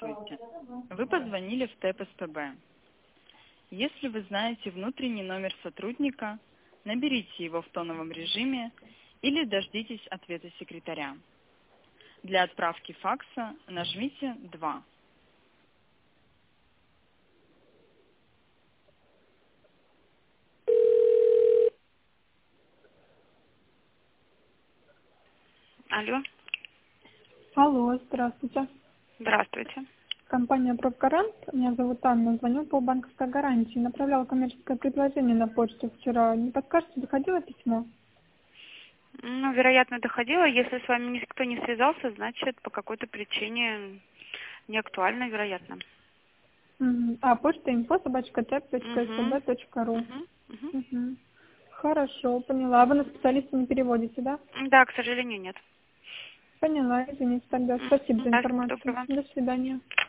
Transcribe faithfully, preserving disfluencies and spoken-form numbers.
Здравствуйте. Вы позвонили в ТЭП СПБ. Если вы знаете внутренний номер сотрудника, наберите его в тоновом режиме или дождитесь ответа секретаря. Для отправки факса нажмите два. Алло, Алло, здравствуйте. здравствуйте. Компания «Профгарант». Меня зовут Анна. Звоню по банковской гарантии. Направляла коммерческое предложение на почту вчера. Не подскажете, доходило письмо? Ну, вероятно, доходило. Если с вами никто не связался, значит, по какой-то причине не актуально, вероятно. Мгм. А, почта инфо собачка тэп точка Угу. эсэбэ точка ру. Угу. Угу. Мгм. Хорошо, поняла. А вы на специалиста не переводите, да? Да, к сожалению, нет. Поняла, извините тогда. Спасибо за Да, всего информацию. доброго. До свидания.